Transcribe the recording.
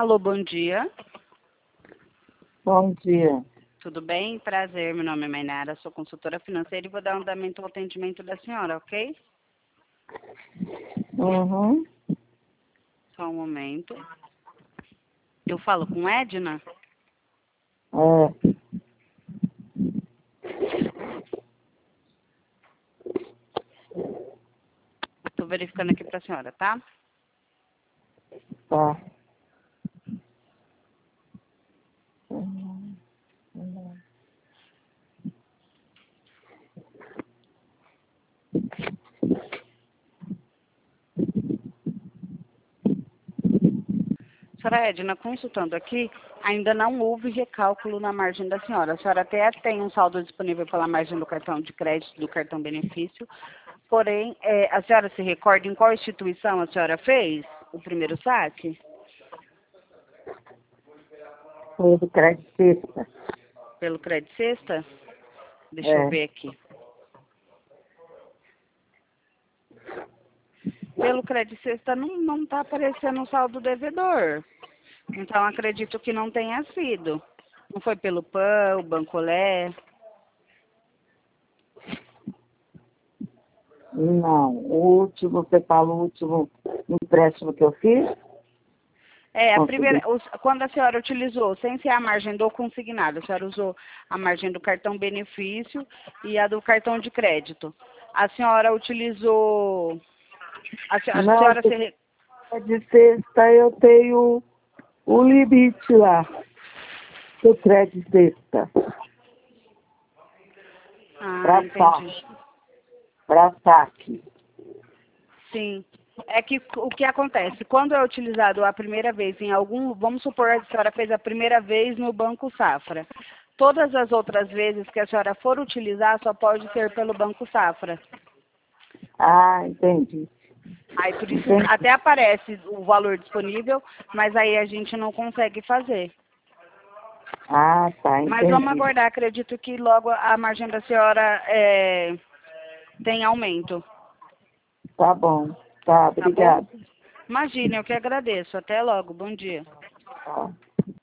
Alô, bom dia. Bom dia. Tudo bem? Prazer, meu nome é Mainara, sou consultora financeira e vou dar um andamento ao atendimento da senhora, ok? Uhum. Só um momento. Eu falo com Edna? É. Estou verificando aqui para a senhora, tá? Tá. Senhora Edna, consultando aqui, ainda não houve recálculo na margem da senhora. A senhora até tem um saldo disponível pela margem do cartão de crédito, do cartão benefício, porém, a senhora se recorda em qual instituição a senhora fez o primeiro saque? Foi do crédito sexta. Pelo Crédito Sexta? Deixa eu ver aqui. Pelo Crédito Sexta não está aparecendo o saldo devedor. Então, acredito que não tenha sido. Não foi pelo PAN, o Bancolé? Não. O último, você fala o último empréstimo que eu fiz? Quando a senhora utilizou, sem ser a margem do consignado, a senhora usou a margem do cartão benefício e a do cartão de crédito. A senhora utilizou... Não, de sexta eu tenho o limite lá do crédito sexta. Entendi. Para saque. Sim. É que o que acontece, quando é utilizado a primeira vez em algum, vamos supor que a senhora fez a primeira vez no Banco Safra. Todas as outras vezes que a senhora for utilizar, só pode ser pelo Banco Safra. Ah, entendi. Aí por isso até aparece o valor disponível, mas aí a gente não consegue fazer. Ah, tá, entendi. Mas vamos aguardar, acredito que logo a margem da senhora tem aumento. Tá bom. Tá, obrigada. Tá bom? Imagine, eu que agradeço. Até logo, bom dia. Tá.